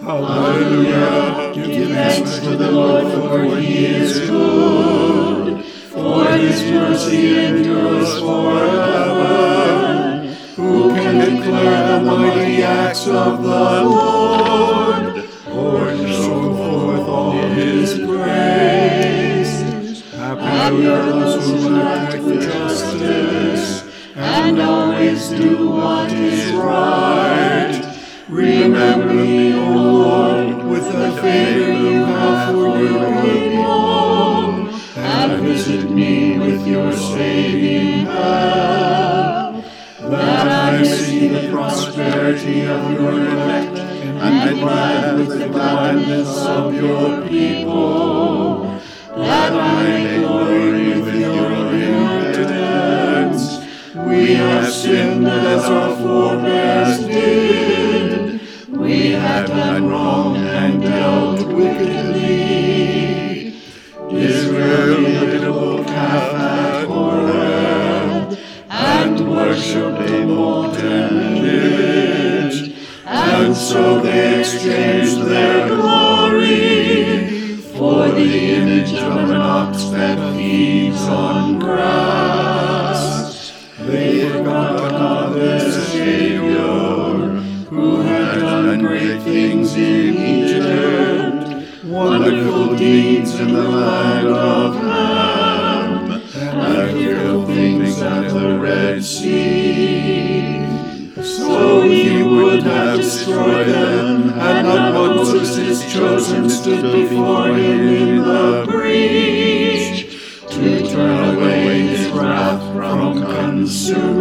Hallelujah. Give thanks to the Lord, for he is good, for his mercy endures forever. Who can declare the mighty acts of the Lord, or show forth all his praise? Happy are those who act with justice, and always do what is right. Remember me, O Lord, with the favor you have for your people, and visit me with your saving help, that I may see the prosperity of your elect, and be glad with the gladness of your people, that I may glory with your inheritance. We have sinned as our forebears did. We have done wrong and dealt wickedly. Israel lifted a little calf at Horeb, and worshipped a molten image, and so they exchanged their glory for the image of an ox that feeds on grass. They forgot God their Savior, who had done great things in Egypt, wonderful deeds in the land of Ham, and fearful things at the Red Sea. So he would have destroyed them, had not Moses his chosen stood before him in the breach, to turn away his wrath from consuming